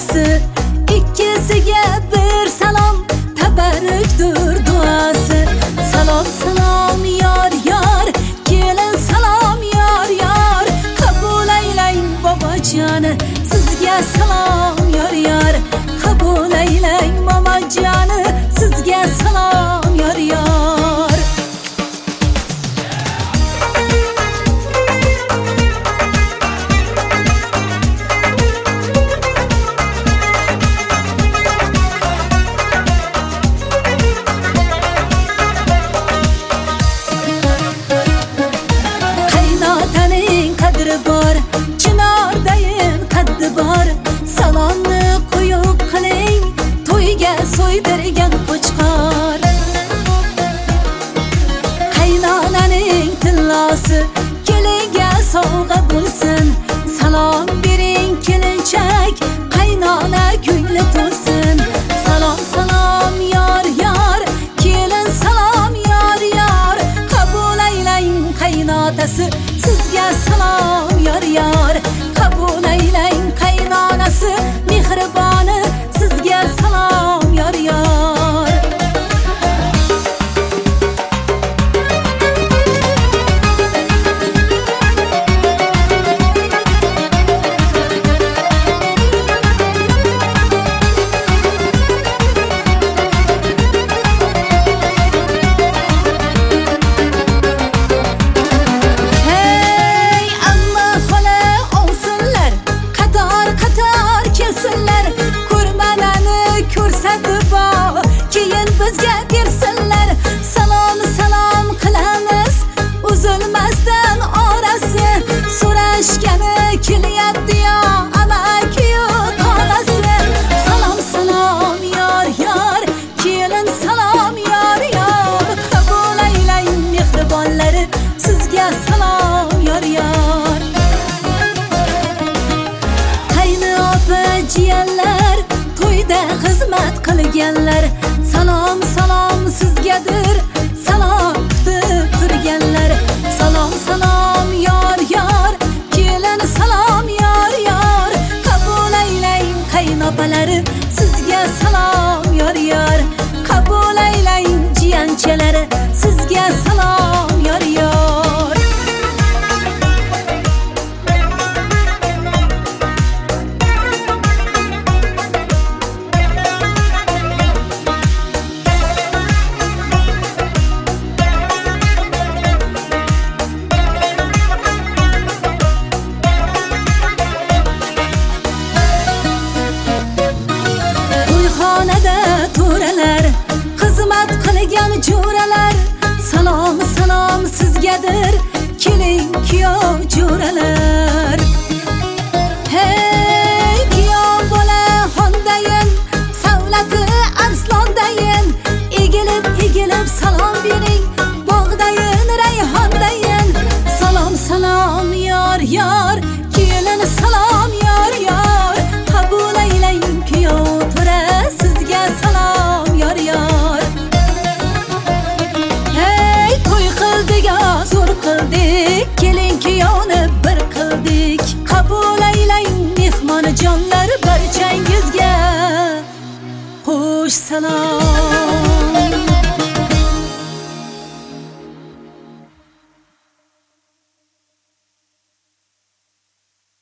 duosi, ikkisiga bir salom, tabarrukdir duosi. Salom salom yor yor, kelin salom yor yor, qabul aylang bobojoni, sizga salom yor yor, qabul aylang momajoni, sizga salom yor yor. Bor, chinordayim qaddi bor, salomni qo'yib qiling, to'yga so'ydirgan qo'chqor. Qaynonaning tillosi, kelinga sovg'a bo'lsin, salom bering kelinchak, qaynona ko'ngli to'lsin. Salom salom yor yor, kelin salom yor yor, qabul aylang qaynotasi, sizga salom yor yor, qabul aylang qaynonasi, mehriboni, sizga salom yor yor. Keyin bizga bersinlar, salom salom qilamiz, uzilmasdan orasi, so'rashgani kelyapti yo amaki-yu tog'asi. Salom salom yor yor, kelin salom yor yor, qabul aylang mehribonlari, sizga salom yor yor. Qayni opa jiyanlar, to'yda xizmat qilganlar, salom salom sizgadir, salom kutib turganlar. Salom salom yor yor, kelin salom yor yor, qabul aylang qaynopalari, sizga salom yor yor, qabul aylang jiyanchalari, sizga salom yor yor. Xizmat qilgan jo'ralar, salom salom sizgadir, keling kuyov jo'ralar. Hey kuyov bola xondayin, savlati arslondayin, egilib egilib salom bering, bog'dayin rayhondayin. Salom salom yor yor, kelin salom yor yor, qabul aylang kuyov to'ra, sizga salom yor yor. Zo'r qildik, kelin kuyovni bir qildik, qabul aylang mehmonajonlar, barchangizga xush salom.